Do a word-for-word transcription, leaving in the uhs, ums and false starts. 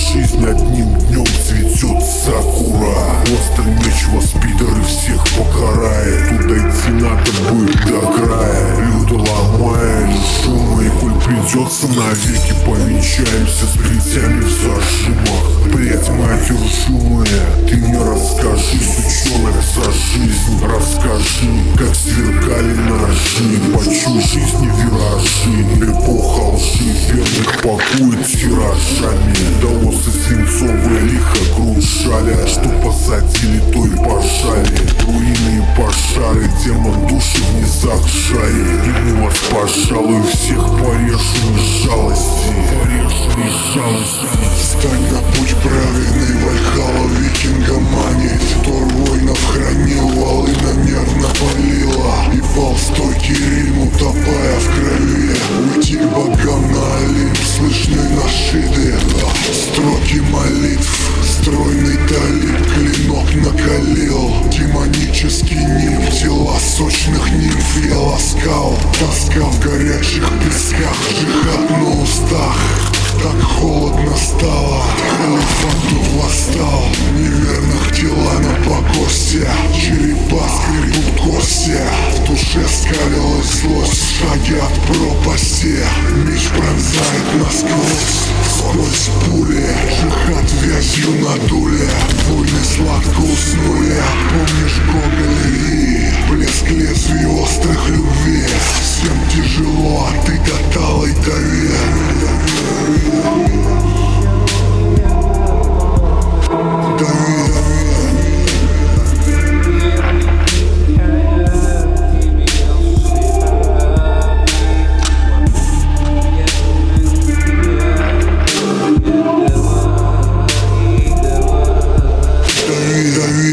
жизнь одним днем цветет сакура. Острый меч воспитар и всех покарает. Туда идти надо будет до края. Люто ломая шума, и коль придется, навеки повенчаемся с плетями в зажимах. Блять, матерь шумая, ты мне расскажи, сучонок, за жизнь расскажи, как сверкали ножи. Почуй жизни виражи, эпоха лжи верных пакует тиражами. Даосы свинцовые лихо крушали, что посадили, то и пожали. Руины и пожары, демон души в низах шари. Ему вас, пожалуй, всех порежу из жалости. Порежу из жалости. Стань на путь праведный, Вальхалла викинга манит. Тор воинов хранил, волына нервно палила. И пал стойкий Рим, утопая в крови. Уйти к богам на Олимп, слышны нашиды. Строки молитв, стройный талиб, клинок накалил. Демонический нимб, тела сочных нимф я ласкал. Таскал в горячих песках, жихат на устах. Так холодно стало, халифат тут восстал. Неверных тела на покосте, черепа скребут кости. В душе скалилась злость, шаги от пропасти. Меч пронзает насквозь, сквозь пули. Жихат вязью на дуле, войны сладко уснули. Помнишь Гоголь-Ри, блеск лезвий острых любви. Всем тяжело, а ты до талой доверия.